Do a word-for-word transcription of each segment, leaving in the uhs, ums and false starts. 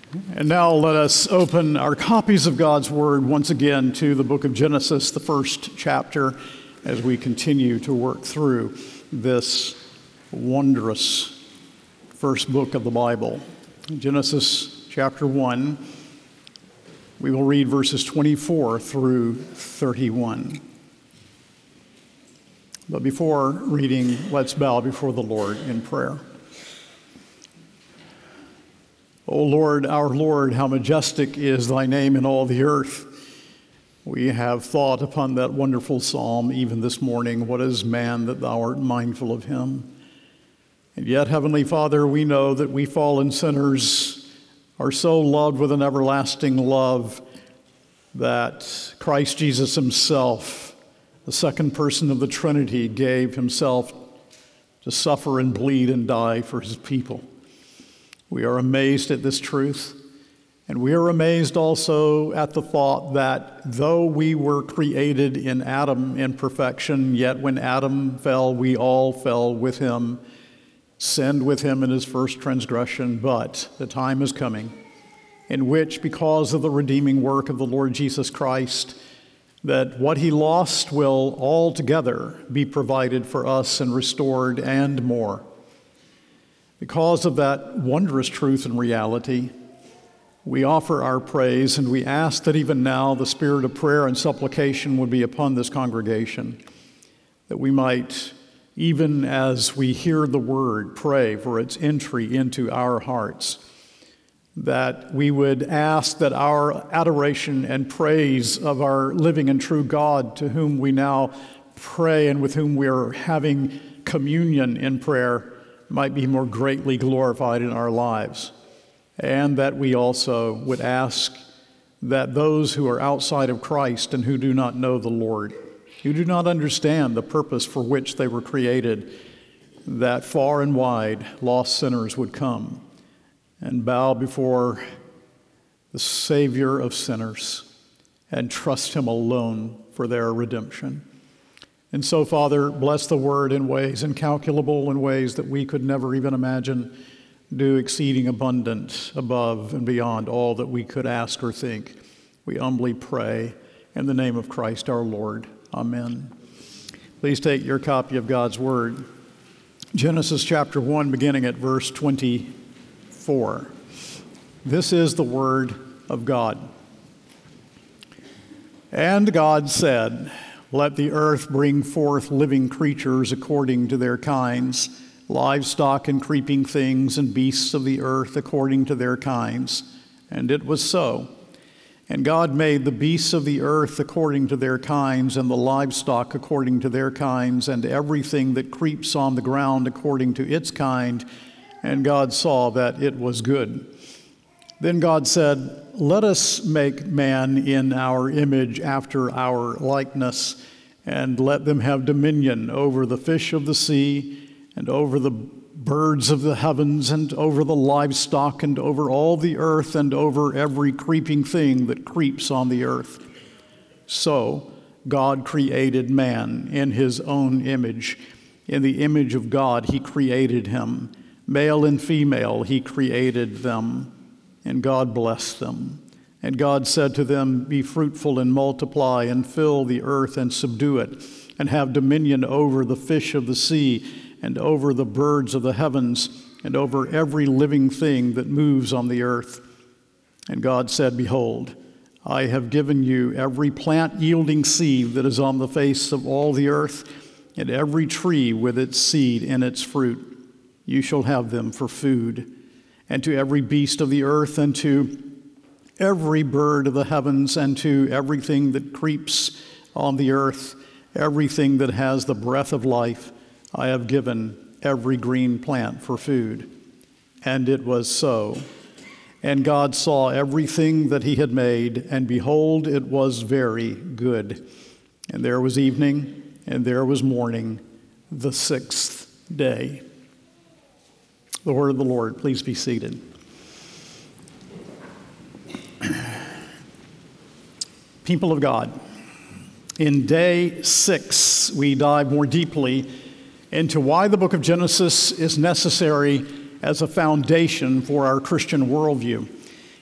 And now let us open our copies of God's Word once again to the book of Genesis, the first chapter, as we continue to work through this wondrous first book of the Bible. Genesis chapter one, we will read verses twenty-four through thirty-one. But before reading, let's bow before the Lord in prayer. O Lord, our Lord, how majestic is thy name in all the earth. We have thought upon that wonderful psalm even this morning. What is man that thou art mindful of him? And yet, Heavenly Father, we know that we fallen sinners are so loved with an everlasting love that Christ Jesus himself, the second person of the Trinity, gave himself to suffer and bleed and die for his people. We are amazed at this truth, and we are amazed also at the thought that though we were created in Adam in perfection, yet when Adam fell, we all fell with him, sinned with him in his first transgression. But the time is coming in which, because of the redeeming work of the Lord Jesus Christ, that what he lost will altogether be provided for us and restored and more. Because of that wondrous truth and reality, we offer our praise, and we ask that even now the spirit of prayer and supplication would be upon this congregation, that we might, even as we hear the word, pray for its entry into our hearts, that we would ask that our adoration and praise of our living and true God, to whom we now pray and with whom we are having communion in prayer, might be more greatly glorified in our lives. And that we also would ask that those who are outside of Christ and who do not know the Lord, who do not understand the purpose for which they were created, that far and wide lost sinners would come and bow before the Savior of sinners and trust him alone for their redemption. And so, Father, bless the word in ways incalculable, in ways that we could never even imagine. Do exceeding abundant above and beyond all that we could ask or think. We humbly pray in the name of Christ our Lord. Amen. Please take your copy of God's word. Genesis chapter one, beginning at verse twenty-four. This is the word of God. And God said, let the earth bring forth living creatures according to their kinds, livestock and creeping things and beasts of the earth according to their kinds. And it was so. And God made the beasts of the earth according to their kinds, and the livestock according to their kinds, and everything that creeps on the ground according to its kind. And God saw that it was good. Then God said, let us make man in our image after our likeness, and let them have dominion over the fish of the sea, and over the birds of the heavens, and over the livestock, and over all the earth, and over every creeping thing that creeps on the earth. So God created man in his own image. In the image of God he created him. Male and female he created them. And God blessed them. And God said to them, be fruitful and multiply, and fill the earth and subdue it, and have dominion over the fish of the sea, and over the birds of the heavens, and over every living thing that moves on the earth. And God said, behold, I have given you every plant yielding seed that is on the face of all the earth, and every tree with its seed in its fruit. You shall have them for food. And to every beast of the earth, and to every bird of the heavens, and to everything that creeps on the earth, everything that has the breath of life, I have given every green plant for food. And it was so. And God saw everything that he had made, and behold, it was very good. And there was evening, and there was morning, the sixth day. The word of the Lord. Please be seated. People of God, in day six, we dive more deeply into why the book of Genesis is necessary as a foundation for our Christian worldview.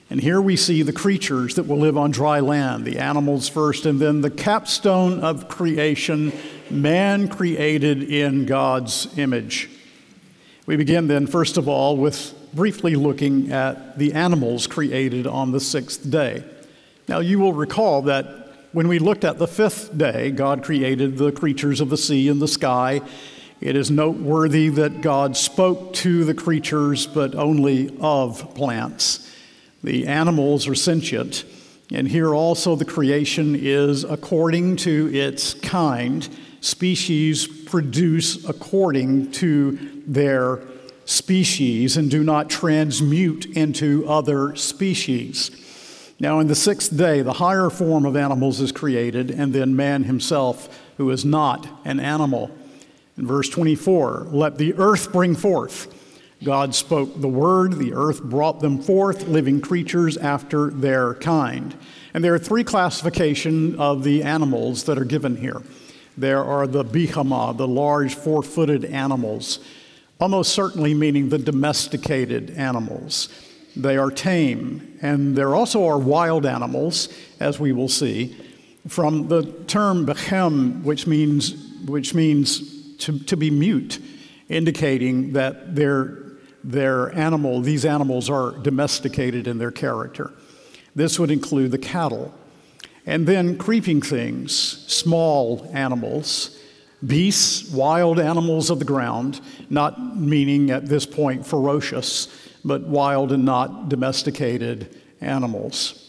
And here we see the creatures that will live on dry land, the animals first, and then the capstone of creation, man created in God's image. We begin then, first of all, with briefly looking at the animals created on the sixth day. Now, you will recall that when we looked at the fifth day, God created the creatures of the sea and the sky. It is noteworthy that God spoke to the creatures, but only of plants. The animals are sentient, and here also the creation is according to its kind. Species produce according to their species and do not transmute into other species. Now, in the sixth day, the higher form of animals is created, and then man himself, who is not an animal. In verse twenty-four, let the earth bring forth. God spoke the word, the earth brought them forth, living creatures after their kind. And there are three classifications of the animals that are given here. There are the bihama, the large four-footed animals, almost certainly meaning the domesticated animals. They are tame, and there also are wild animals, as we will see, from the term behem, which means which means to, to be mute, indicating that they're Their animal, these animals are domesticated in their character. This would include the cattle. And then creeping things, small animals, beasts, wild animals of the ground, not meaning at this point ferocious, but wild and not domesticated animals.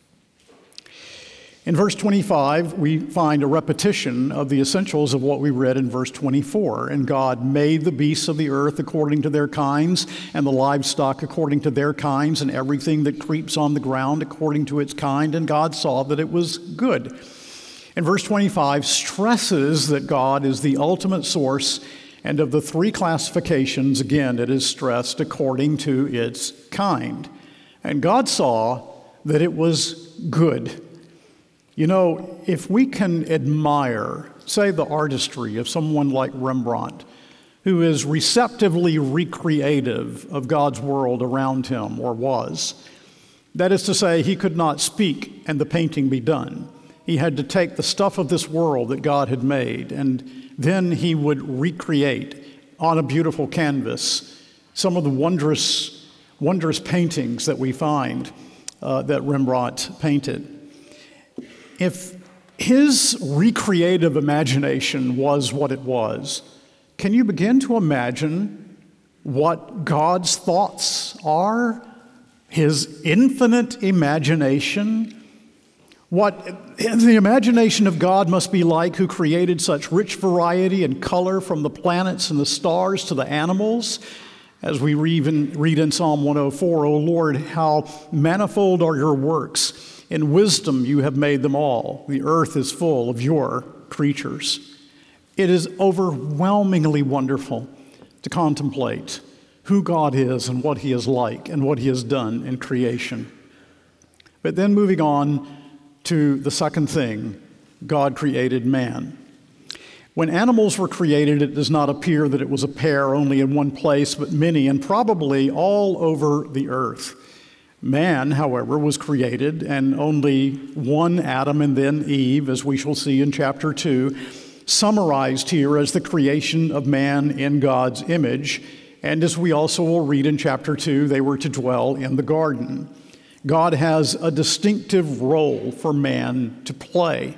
In verse twenty-five, we find a repetition of the essentials of what we read in verse twenty-four. And God made the beasts of the earth according to their kinds, and the livestock according to their kinds, and everything that creeps on the ground according to its kind. And God saw that it was good. And verse twenty-five stresses that God is the ultimate source, and of the three classifications, again, it is stressed according to its kind. And God saw that it was good. You know, if we can admire, say, the artistry of someone like Rembrandt, who is receptively recreative of God's world around him, or was, that is to say, he could not speak and the painting be done. He had to take the stuff of this world that God had made, and then he would recreate on a beautiful canvas some of the wondrous, wondrous paintings that we find uh, that Rembrandt painted. If his recreative imagination was what it was, can you begin to imagine what God's thoughts are? His infinite imagination? What the imagination of God must be like, who created such rich variety and color, from the planets and the stars to the animals? As we even read in Psalm one oh four, O Lord, how manifold are your works. In wisdom you have made them all. The earth is full of your creatures. It is overwhelmingly wonderful to contemplate who God is and what he is like and what he has done in creation. But then moving on to the second thing, God created man. When animals were created, it does not appear that it was a pair only in one place, but many, and probably all over the earth. Man, however, was created, and only one Adam and then Eve, as we shall see in chapter two, summarized here as the creation of man in God's image. And as we also will read in chapter two, they were to dwell in the garden. God has a distinctive role for man to play.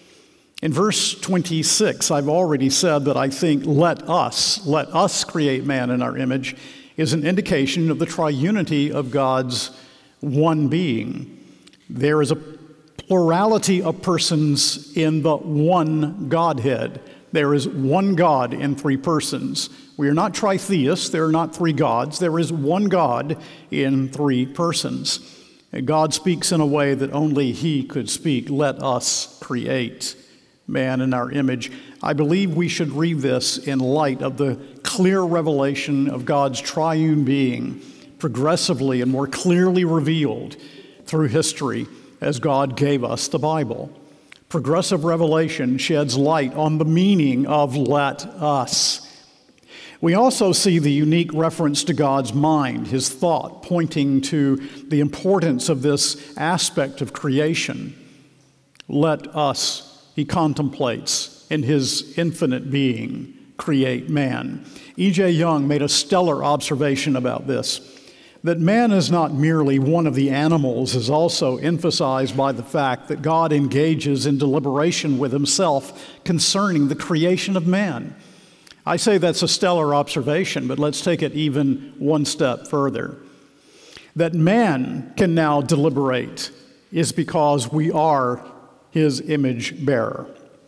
In verse twenty-six, I've already said that I think let us, let us create man in our image, is an indication of the triunity of God's one being. There is a plurality of persons in the one Godhead. There is one God in three persons. We are not tritheists. There are not three gods. There is one God in three persons. And God speaks in a way that only he could speak. Let us create man in our image. I believe we should read this in light of the clear revelation of God's triune being, progressively and more clearly revealed through history as God gave us the Bible. Progressive revelation sheds light on the meaning of let us. We also see the unique reference to God's mind, his thought, pointing to the importance of this aspect of creation. Let us, he contemplates, in his infinite being, create man. E J. Young made a stellar observation about this. That man is not merely one of the animals is also emphasized by the fact that God engages in deliberation with himself concerning the creation of man. I say that's a stellar observation, but let's take it even one step further. That man can now deliberate is because we are his image bearer.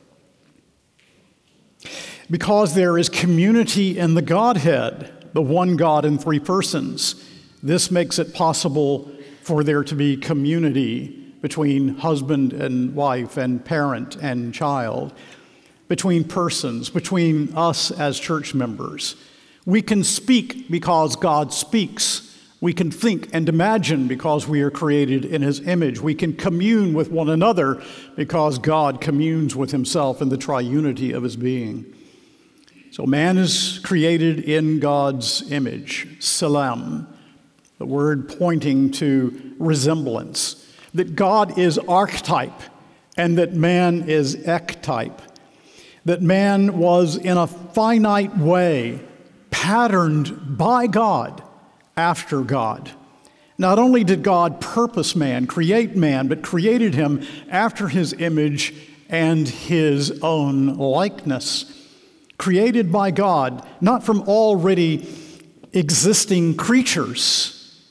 Because there is community in the Godhead, the one God in three persons, this makes it possible for there to be community between husband and wife and parent and child, between persons, between us as church members. We can speak because God speaks. We can think and imagine because we are created in his image. We can commune with one another because God communes with himself in the triunity of his being. So man is created in God's image, Selam, the word pointing to resemblance, that God is archetype and that man is ectype, that man was in a finite way patterned by God after God. Not only did God purpose man, create man, but created him after his image and his own likeness. Created by God, not from already existing creatures,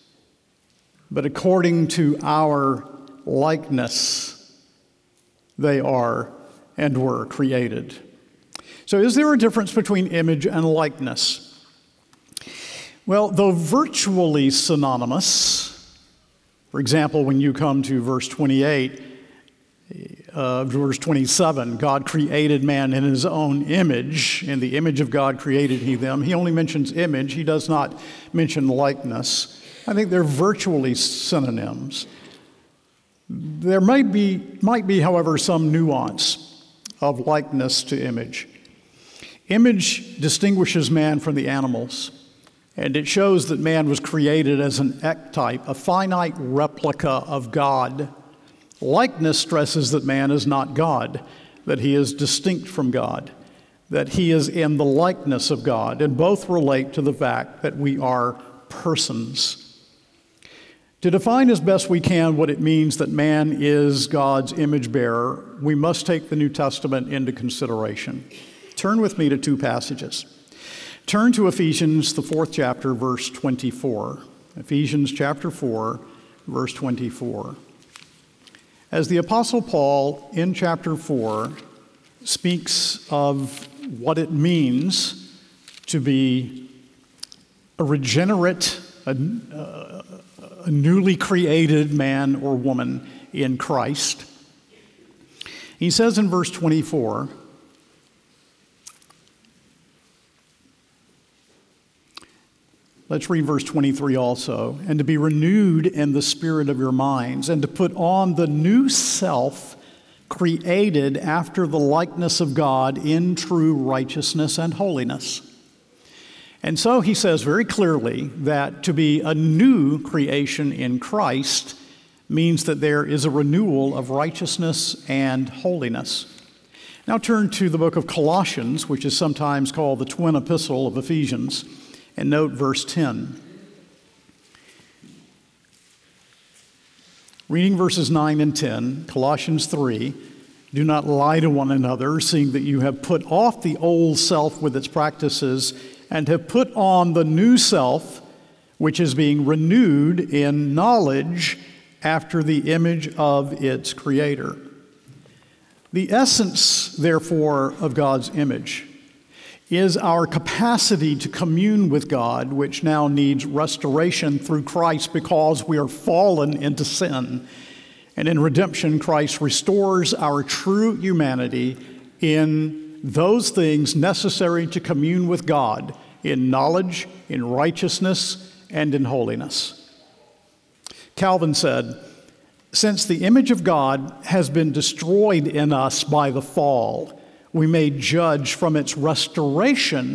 but according to our likeness, they are and were created. So is there a difference between image and likeness? Well, though virtually synonymous, for example, when you come to verse twenty-eight, uh, verse twenty-seven, God created man in his own image. In the image of God created he them. He only mentions image. He does not mention likeness. I think they're virtually synonyms. There might be, might be, however, some nuance of likeness to image. Image distinguishes man from the animals, and it shows that man was created as an ectype, a finite replica of God. Likeness stresses that man is not God, that he is distinct from God, that he is in the likeness of God, and both relate to the fact that we are persons. To define as best we can what it means that man is God's image bearer, we must take the New Testament into consideration. Turn with me to two passages. Turn to Ephesians, the fourth chapter, verse twenty-four. Ephesians chapter four, verse twenty-four. As the Apostle Paul in chapter four speaks of what it means to be a regenerate, a, a newly created man or woman in Christ, he says in verse twenty-four, let's read verse twenty-three also. And to be renewed in the spirit of your minds, and to put on the new self, created after the likeness of God in true righteousness and holiness. And so he says very clearly that to be a new creation in Christ means that there is a renewal of righteousness and holiness. Now turn to the book of Colossians, which is sometimes called the twin epistle of Ephesians. And note verse ten. Reading verses nine and ten, Colossians three, do not lie to one another, seeing that you have put off the old self with its practices and have put on the new self, which is being renewed in knowledge after the image of its creator. The essence, therefore, of God's image is our capacity to commune with God, which now needs restoration through Christ because we are fallen into sin. And in redemption, Christ restores our true humanity in those things necessary to commune with God, in knowledge, in righteousness, and in holiness. Calvin said, "Since the image of God has been destroyed in us by the fall, we may judge from its restoration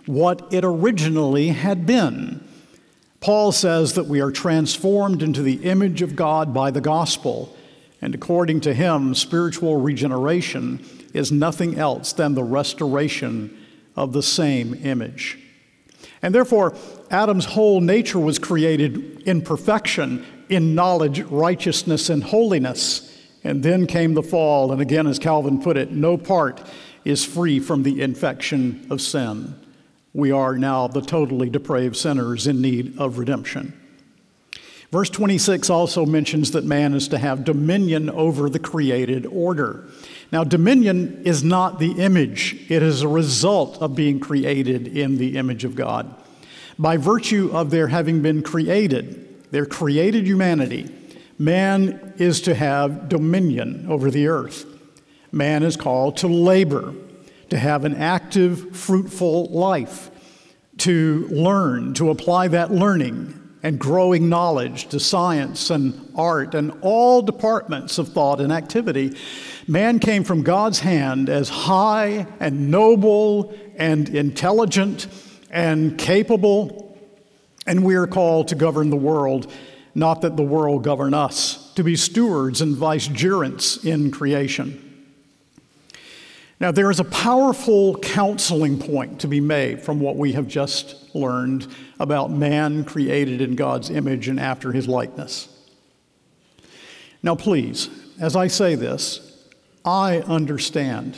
what it originally had been. Paul says that we are transformed into the image of God by the gospel, and according to him, spiritual regeneration is nothing else than the restoration of the same image. And therefore, Adam's whole nature was created in perfection, in knowledge, righteousness, and holiness. And then came the fall, and again, as Calvin put it, no part is free from the infection of sin. We are now the totally depraved sinners in need of redemption. Verse twenty-six also mentions that man is to have dominion over the created order. Now, dominion is not the image. It is a result of being created in the image of God. By virtue of their having been created, their created humanity, man is to have dominion over the earth. Man is called to labor, to have an active, fruitful life, to learn, to apply that learning and growing knowledge to science and art and all departments of thought and activity. Man came from God's hand as high and noble and intelligent and capable, and we are called to govern the world, not that the world govern us, to be stewards and vicegerents in creation. Now, there is a powerful counseling point to be made from what we have just learned about man created in God's image and after his likeness. Now, please, as I say this, I understand.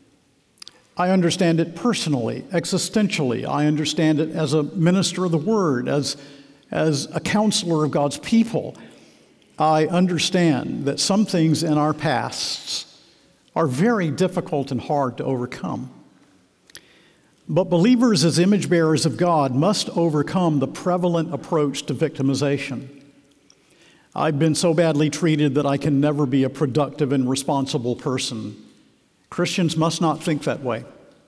I understand it personally, existentially. I understand it as a minister of the Word, as, as a counselor of God's people. I understand that some things in our pasts are very difficult and hard to overcome. But believers as image bearers of God must overcome the prevalent approach to victimization. I've been so badly treated that I can never be a productive and responsible person. Christians must not think that way.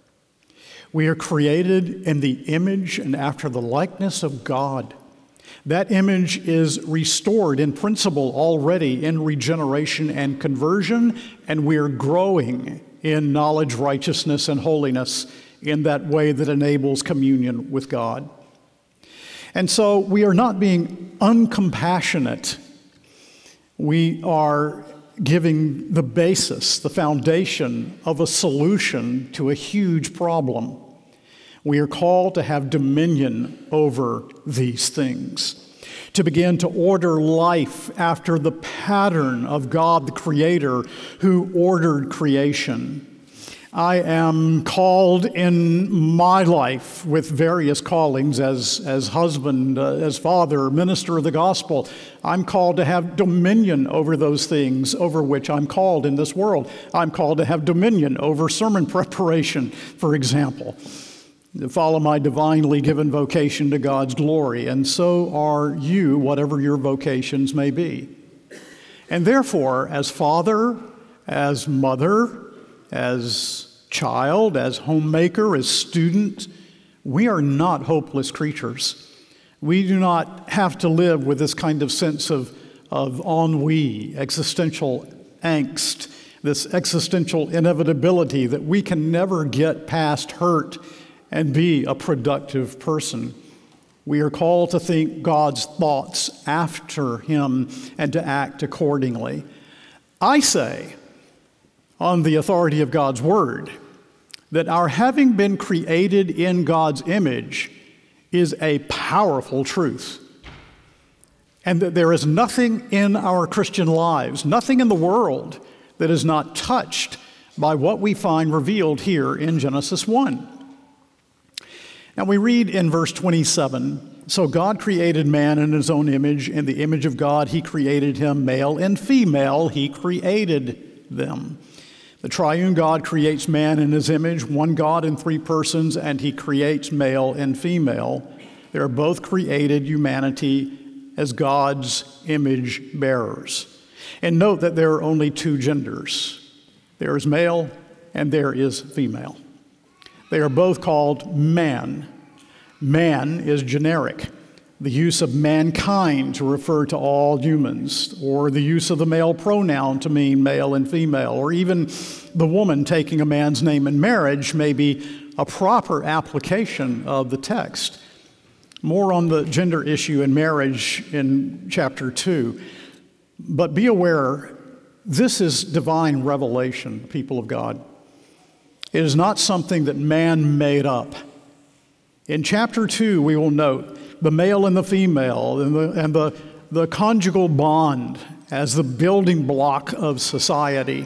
We are created in the image and after the likeness of God. That image is restored in principle already in regeneration and conversion, and we are growing in knowledge, righteousness, and holiness in that way that enables communion with God. And so we are not being uncompassionate. We are giving the basis, the foundation of a solution to a huge problem. We are called to have dominion over these things, to begin to order life after the pattern of God the Creator who ordered creation. I am called in my life with various callings as, as husband, uh, as father, minister of the gospel. I'm called to have dominion over those things over which I'm called in this world. I'm called to have dominion over sermon preparation, for example, to follow my divinely given vocation to God's glory, and so are you, whatever your vocations may be. And therefore, as father, as mother, as child, as homemaker, as student, we are not hopeless creatures. We do not have to live with this kind of sense of, of ennui, existential angst, this existential inevitability that we can never get past hurt and be a productive person. We are called to think God's thoughts after him and to act accordingly. I say, on the authority of God's word, that our having been created in God's image is a powerful truth, and that there is nothing in our Christian lives, nothing in the world, that is not touched by what we find revealed here in Genesis one. Now we read in verse twenty-seven, so God created man in his own image. In the image of God he created him, male and female he created them. The triune God creates man in his image, one God in three persons, and he creates male and female. They are both created humanity as God's image bearers. And note that there are only two genders. There is male and there is female. They are both called man. Man is generic, the use of mankind to refer to all humans, or the use of the male pronoun to mean male and female, or even the woman taking a man's name in marriage may be a proper application of the text. More on the gender issue in marriage in chapter two. But be aware, this is divine revelation, people of God. It is not something that man made up. In chapter two, we will note the male and the female and the, and the, the conjugal bond as the building block of society.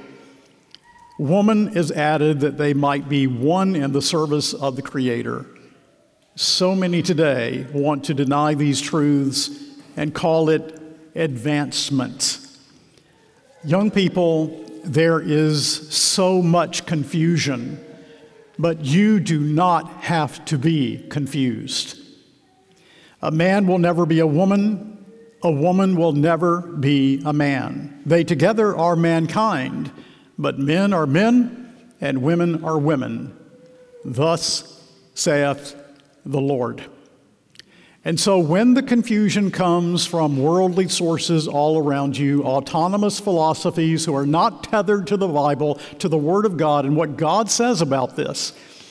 Woman is added that they might be one in the service of the Creator. So many today want to deny these truths and call it advancement. Young people, there is so much confusion, but you do not have to be confused. A man will never be a woman, a woman will never be a man. They together are mankind, but men are men and women are women. Thus saith the Lord. And so when the confusion comes from worldly sources all around you, autonomous philosophies who are not tethered to the Bible, to the Word of God, and what God says about this,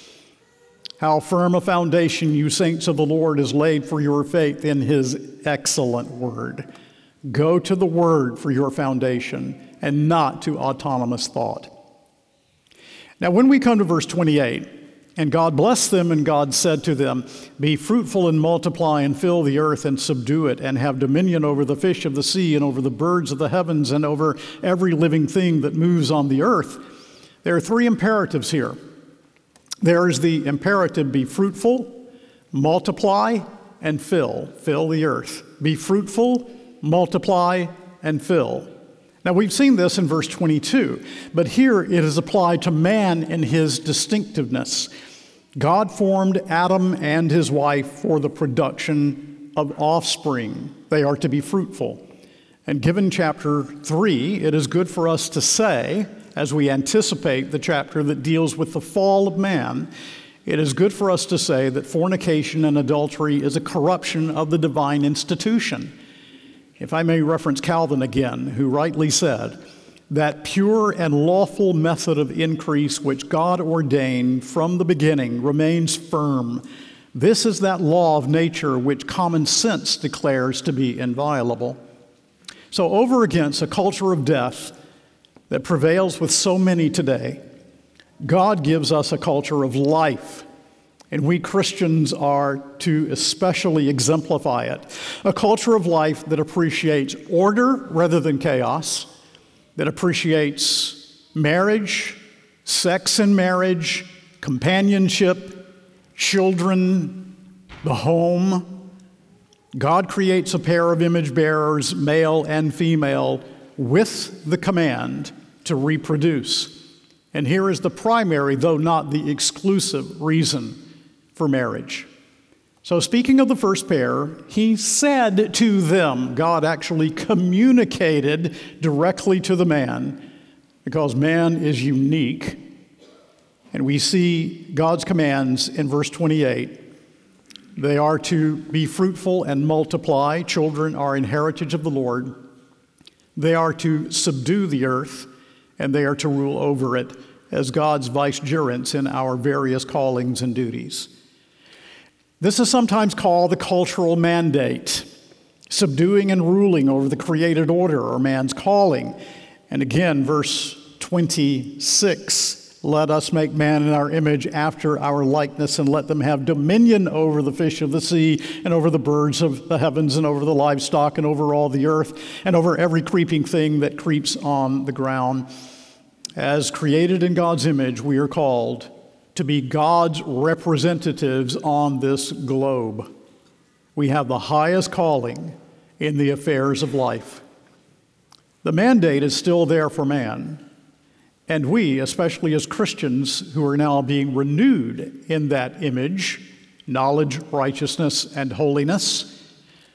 how firm a foundation, you saints of the Lord, is laid for your faith in His excellent Word. Go to the Word for your foundation and not to autonomous thought. Now, when we come to verse twenty-eight, and God blessed them, and God said to them, be fruitful and multiply and fill the earth and subdue it, and have dominion over the fish of the sea and over the birds of the heavens and over every living thing that moves on the earth. There are three imperatives here. There is the imperative, be fruitful, multiply, and fill. Fill the earth. Be fruitful, multiply, and fill. Now, we've seen this in verse twenty-two, but here it is applied to man in his distinctiveness. God formed Adam and his wife for the production of offspring. They are to be fruitful. And given chapter three, it is good for us to say, as we anticipate the chapter that deals with the fall of man, it is good for us to say that fornication and adultery is a corruption of the divine institution. If I may reference Calvin again, who rightly said, that pure and lawful method of increase which God ordained from the beginning remains firm. This is that law of nature which common sense declares to be inviolable. So over against a culture of death that prevails with so many today, God gives us a culture of life. And we Christians are to especially exemplify it. A culture of life that appreciates order rather than chaos, that appreciates marriage, sex in marriage, companionship, children, the home. God creates a pair of image bearers, male and female, with the command to reproduce. And here is the primary, though not the exclusive, reason for marriage. So speaking of the first pair, he said to them, God actually communicated directly to the man, because man is unique. And we see God's commands in verse twenty-eight. They are to be fruitful and multiply. Children are an heritage of the Lord. They are to subdue the earth, and they are to rule over it as God's vicegerents in our various callings and duties. This is sometimes called the cultural mandate, subduing and ruling over the created order or man's calling. And again, verse twenty-six, let us make man in our image after our likeness, and let them have dominion over the fish of the sea and over the birds of the heavens and over the livestock and over all the earth and over every creeping thing that creeps on the ground. As created in God's image, we are called to be God's representatives on this globe. We have the highest calling in the affairs of life. The mandate is still there for man, and we, especially as Christians who are now being renewed in that image, knowledge, righteousness, and holiness,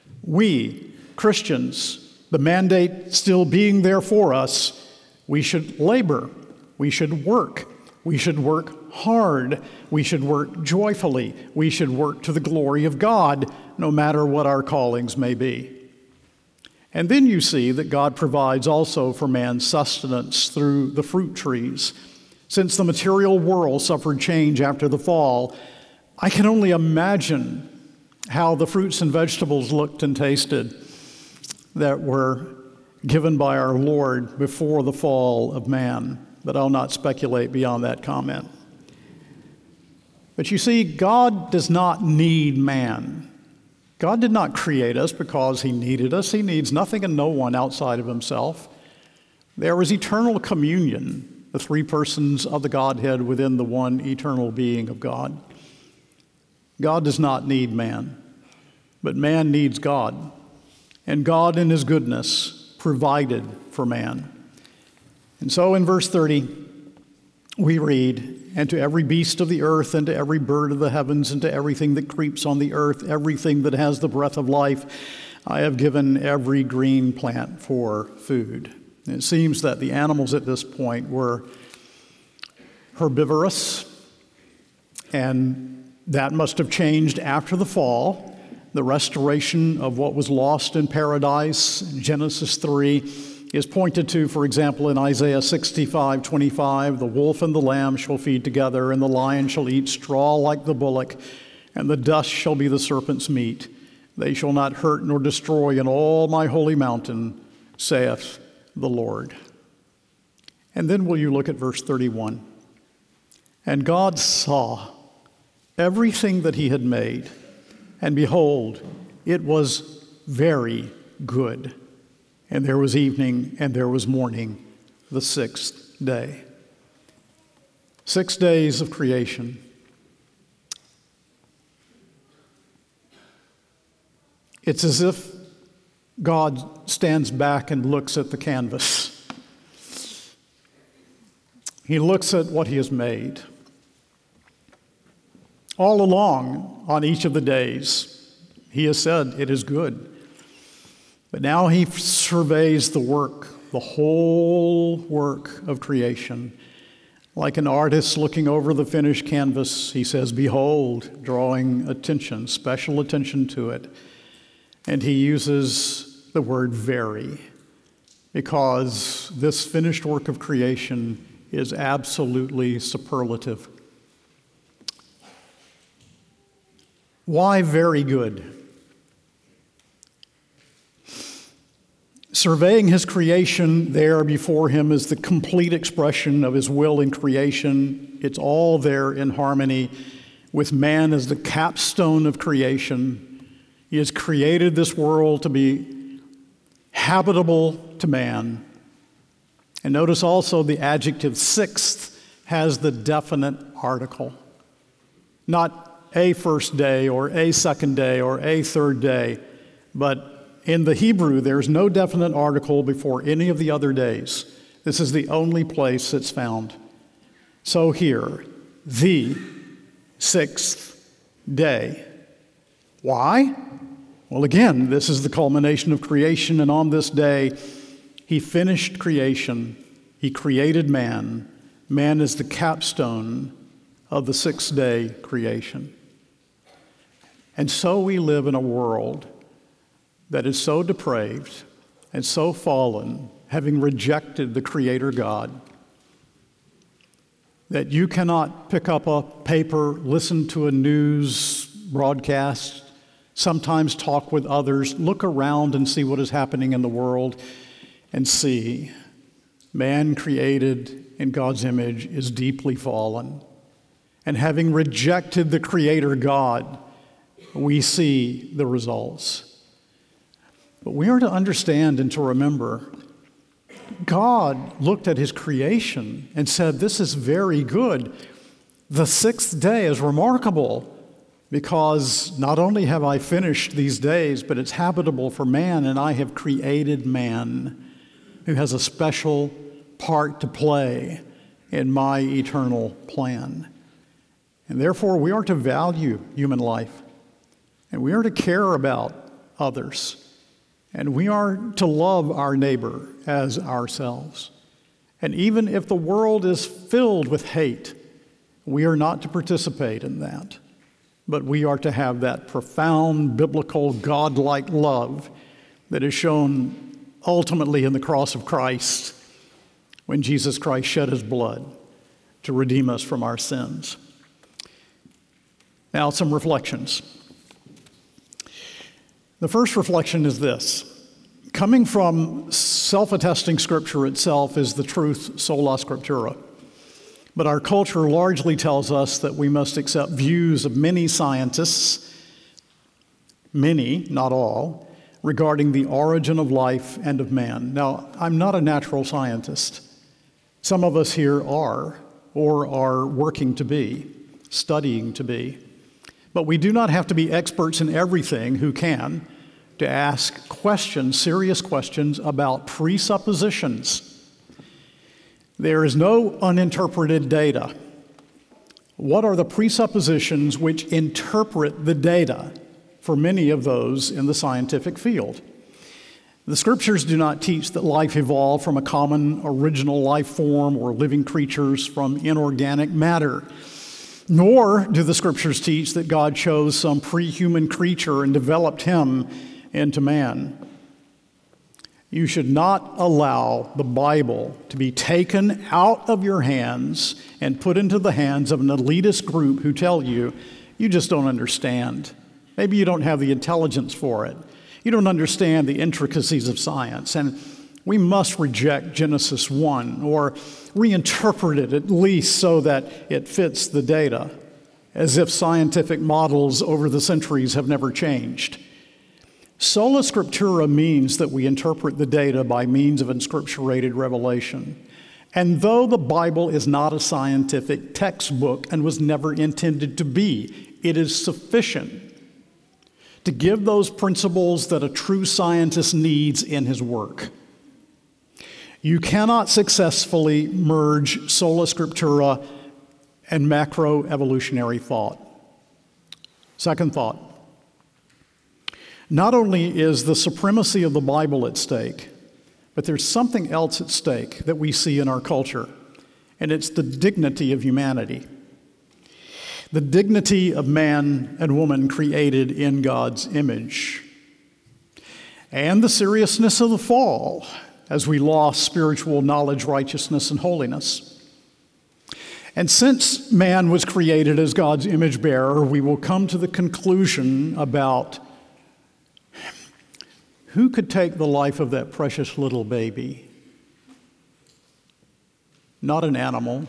we, Christians, the mandate still being there for us, we should labor, we should work, we should work hard. We should work joyfully. We should work to the glory of God, no matter what our callings may be. And then you see that God provides also for man's sustenance through the fruit trees. Since the material world suffered change after the fall, I can only imagine how the fruits and vegetables looked and tasted that were given by our Lord before the fall of man. But I'll not speculate beyond that comment. But you see, God does not need man. God did not create us because he needed us. He needs nothing and no one outside of himself. There is eternal communion, the three persons of the Godhead within the one eternal being of God. God does not need man, but man needs God. And God in his goodness provided for man. And so in verse thirty, we read, "And to every beast of the earth, and to every bird of the heavens, and to everything that creeps on the earth, everything that has the breath of life, I have given every green plant for food." And it seems that the animals at this point were herbivorous, and that must have changed after the fall. The restoration of what was lost in paradise in Genesis three is pointed to, for example, in Isaiah sixty-five twenty-five, "The wolf and the lamb shall feed together, and the lion shall eat straw like the bullock, and the dust shall be the serpent's meat. They shall not hurt nor destroy in all my holy mountain, saith the Lord." And then will you look at verse thirty-one. "And God saw everything that he had made, and behold, it was very good. And there was evening, and there was morning, the sixth day." Six days of creation. It's as if God stands back and looks at the canvas. He looks at what he has made. All along, on each of the days, he has said, "It is good." But now he surveys the work, the whole work of creation. Like an artist looking over the finished canvas, he says, "Behold," drawing attention, special attention to it. And he uses the word "very," because this finished work of creation is absolutely superlative. Why very good? Surveying his creation there before him is the complete expression of his will in creation. It's all there in harmony with man as the capstone of creation. He has created this world to be habitable to man. And notice also the adjective sixth has the definite article. Not a first day or a second day or a third day, but in the Hebrew, there's no definite article before any of the other days. This is the only place it's found. So here, the sixth day. Why? Well, again, this is the culmination of creation, and on this day, he finished creation. He created man. Man is the capstone of the sixth day creation. And so we live in a world that is so depraved and so fallen, having rejected the Creator God, that you cannot pick up a paper, listen to a news broadcast, sometimes talk with others, look around and see what is happening in the world, and see man created in God's image is deeply fallen. And having rejected the Creator God, we see the results. But we are to understand and to remember, God looked at his creation and said, "This is very good." The sixth day is remarkable because not only have I finished these days, but it's habitable for man, and I have created man who has a special part to play in my eternal plan. And therefore, we are to value human life, and we are to care about others. And we are to love our neighbor as ourselves. And even if the world is filled with hate, we are not to participate in that. But we are to have that profound, biblical, God-like love that is shown ultimately in the cross of Christ when Jesus Christ shed his blood to redeem us from our sins. Now, some reflections. The first reflection is this. Coming from self-attesting Scripture itself is the truth sola scriptura. But our culture largely tells us that we must accept views of many scientists, many, not all, regarding the origin of life and of man. Now, I'm not a natural scientist. Some of us here are, or are working to be, studying to be. But we do not have to be experts in everything who can to ask questions, serious questions about presuppositions. There is no uninterpreted data. What are the presuppositions which interpret the data for many of those in the scientific field? The Scriptures do not teach that life evolved from a common original life form or living creatures from inorganic matter. Nor do the Scriptures teach that God chose some pre-human creature and developed him into man. You should not allow the Bible to be taken out of your hands and put into the hands of an elitist group who tell you, you just don't understand. Maybe you don't have the intelligence for it. You don't understand the intricacies of science. And we must reject Genesis one or reinterpret it at least so that it fits the data, as if scientific models over the centuries have never changed. Sola scriptura means that we interpret the data by means of inscripturated revelation. And though the Bible is not a scientific textbook and was never intended to be, it is sufficient to give those principles that a true scientist needs in his work. You cannot successfully merge sola scriptura and macroevolutionary thought. Second thought. Not only is the supremacy of the Bible at stake, but there's something else at stake that we see in our culture, and it's the dignity of humanity. The dignity of man and woman created in God's image, and the seriousness of the fall as we lost spiritual knowledge, righteousness, and holiness. And since man was created as God's image bearer, we will come to the conclusion about who could take the life of that precious little baby? Not an animal.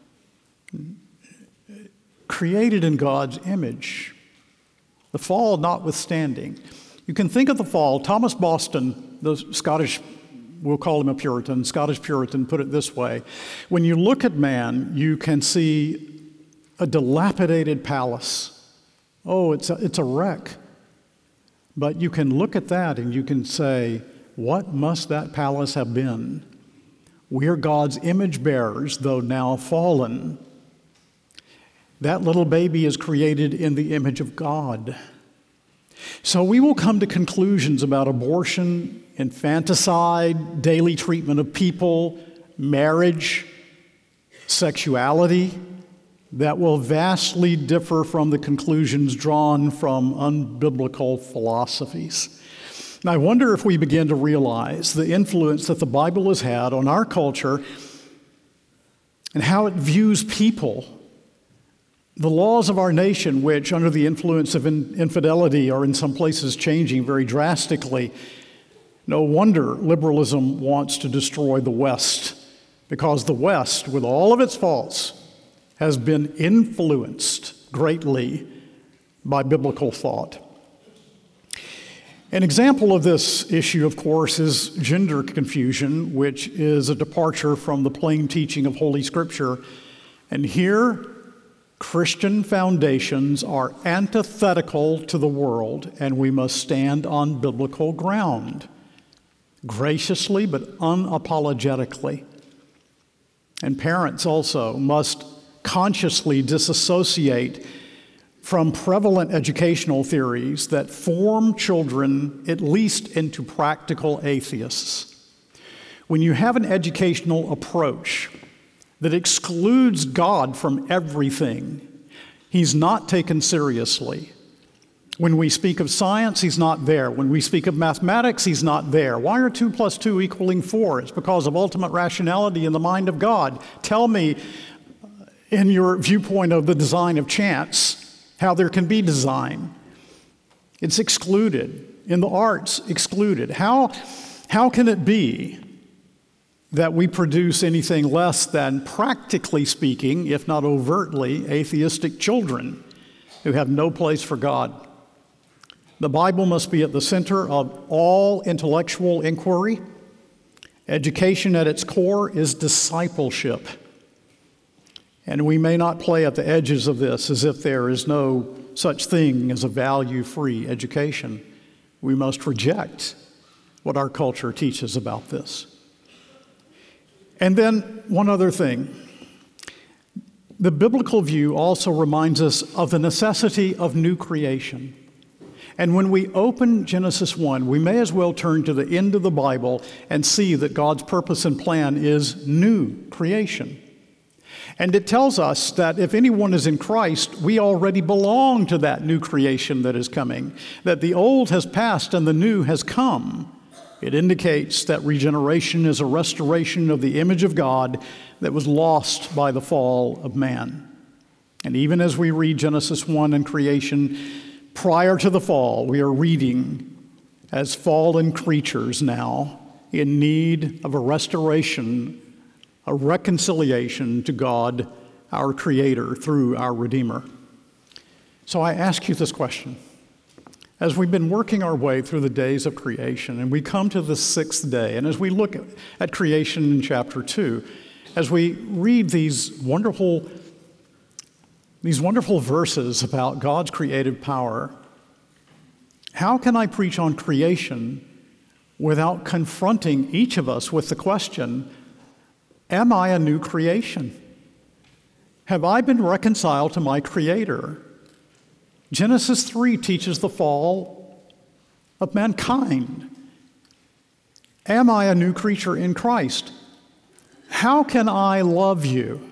Created in God's image. The fall notwithstanding. You can think of the fall. Thomas Boston, the Scottish, we'll call him a Puritan, Scottish Puritan, put it this way. When you look at man, you can see a dilapidated palace. Oh, it's a, it's a wreck. But you can look at that and you can say, what must that palace have been? We're God's image bearers, though now fallen. That little baby is created in the image of God. So we will come to conclusions about abortion, infanticide, daily treatment of people, marriage, sexuality, that will vastly differ from the conclusions drawn from unbiblical philosophies. And I wonder if we begin to realize the influence that the Bible has had on our culture and how it views people. The laws of our nation, which under the influence of in- infidelity are in some places changing very drastically. No wonder liberalism wants to destroy the West, because the West, with all of its faults, has been influenced greatly by biblical thought. An example of this issue, of course, is gender confusion, which is a departure from the plain teaching of Holy Scripture. And here, Christian foundations are antithetical to the world, and we must stand on biblical ground, graciously but unapologetically. And parents also must consciously disassociate from prevalent educational theories that form children at least into practical atheists. When you have an educational approach that excludes God from everything, He's not taken seriously. When we speak of science, He's not there. When we speak of mathematics, He's not there. Why are two plus two equaling four? It's because of ultimate rationality in the mind of God. Tell me, in your viewpoint of the design of chance, how there can be design. It's excluded. In the arts, excluded. How, how can it be that we produce anything less than, practically speaking, if not overtly, atheistic children who have no place for God? The Bible must be at the center of all intellectual inquiry. Education at its core is discipleship. And we may not play at the edges of this as if there is no such thing as a value-free education. We must reject what our culture teaches about this. And then one other thing. The biblical view also reminds us of the necessity of new creation. And when we open Genesis one, we may as well turn to the end of the Bible and see that God's purpose and plan is new creation. And it tells us that if anyone is in Christ, we already belong to that new creation that is coming, that the old has passed and the new has come. It indicates that regeneration is a restoration of the image of God that was lost by the fall of man. And even as we read Genesis one and creation, prior to the fall, we are reading as fallen creatures now in need of a restoration, a reconciliation to God, our Creator, through our Redeemer. So I ask you this question. As we've been working our way through the days of creation, and we come to the sixth day, and as we look at creation in chapter two, as we read these wonderful, these wonderful verses about God's creative power, how can I preach on creation without confronting each of us with the question, am I a new creation? Have I been reconciled to my Creator? Genesis three teaches the fall of mankind. Am I a new creature in Christ? How can I love you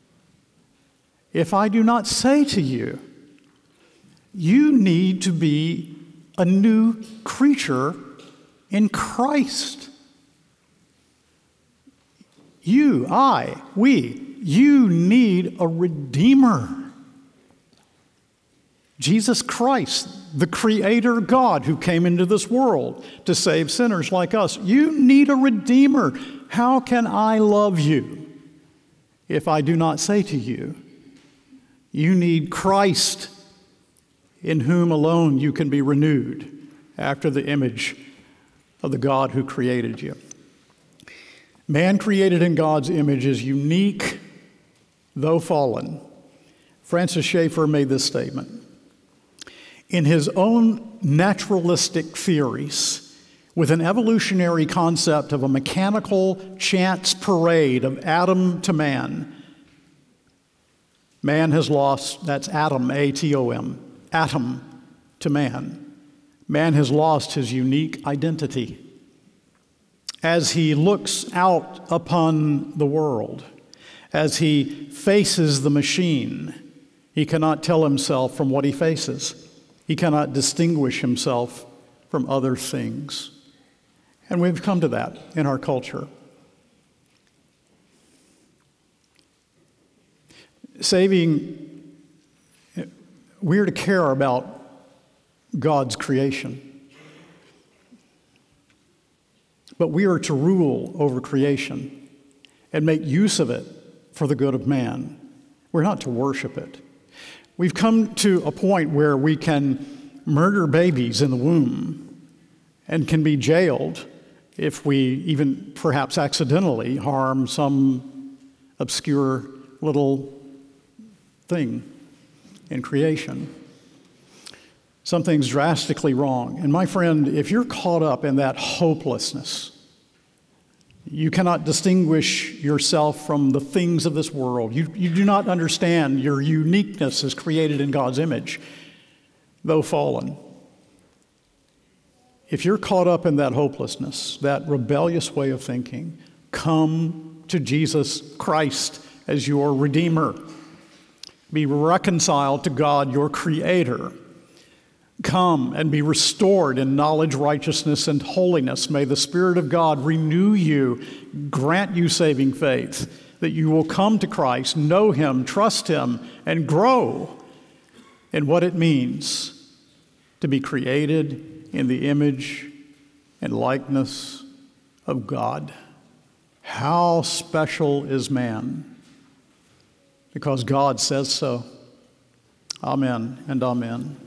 if I do not say to you, you need to be a new creature in Christ? You, I, we, you need a Redeemer. Jesus Christ, the Creator God who came into this world to save sinners like us. You need a Redeemer. How can I love you if I do not say to you, you need Christ, in whom alone you can be renewed after the image of the God who created you? Man created in God's image is unique, though fallen. Francis Schaeffer made this statement. In his own naturalistic theories, with an evolutionary concept of a mechanical chance parade of Adam to man, man has lost, that's Adam, A T O M, atom to man. Man has lost his unique identity. As he looks out upon the world, as he faces the machine, he cannot tell himself from what he faces. He cannot distinguish himself from other things. And we've come to that in our culture. Saving, we're to care about God's creation. But we are to rule over creation and make use of it for the good of man. We're not to worship it. We've come to a point where we can murder babies in the womb and can be jailed if we even perhaps accidentally harm some obscure little thing in creation. Something's drastically wrong. And my friend, if you're caught up in that hopelessness, you cannot distinguish yourself from the things of this world. You, you do not understand your uniqueness as created in God's image, though fallen. If you're caught up in that hopelessness, that rebellious way of thinking, come to Jesus Christ as your Redeemer. Be reconciled to God, your Creator. Come and be restored in knowledge, righteousness, and holiness. May the Spirit of God renew you, grant you saving faith, that you will come to Christ, know him, trust him, and grow in what it means to be created in the image and likeness of God. How special is man? Because God says so. Amen and amen.